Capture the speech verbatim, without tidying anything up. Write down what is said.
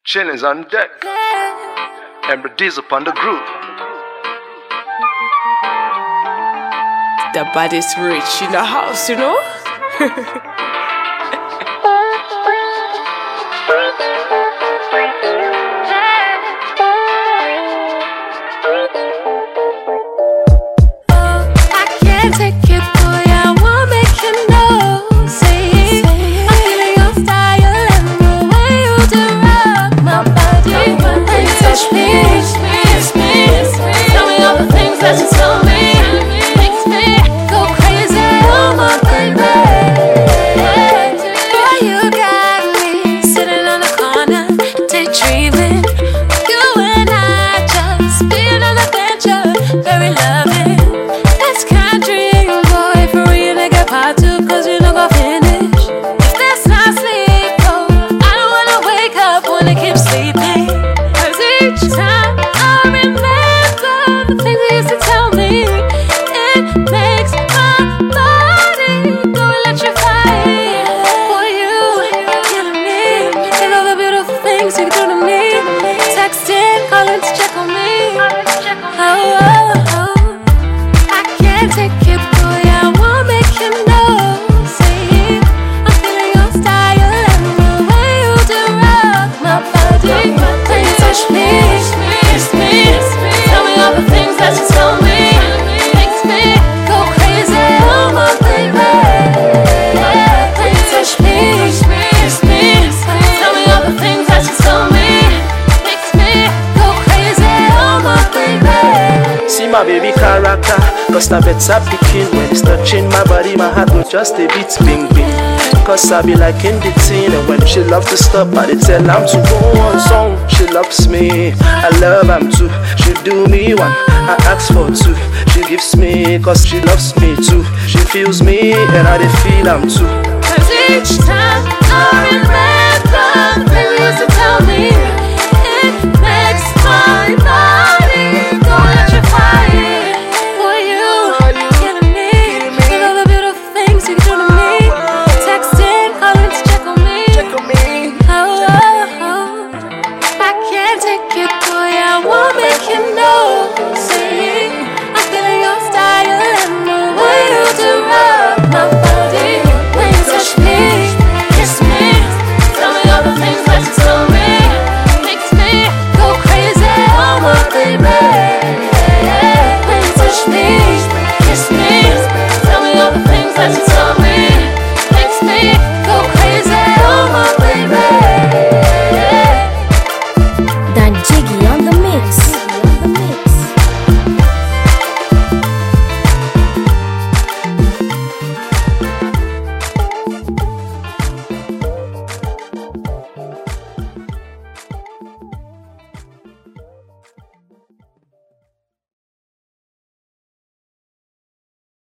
Chilling's on deck. Ember D's upon the group. The body's rich in the house, you know? My baby character, cause I better picking when it's touching my body, my heart will just a bit bing bing. Cause I be like in the teen, and when she love to stop, I dey tell am to go on song. She loves me, I love am too. She do me one, I ask for two. She gives me, cause she loves me too. She feels me, and I dey feel am too. Cause each time I remember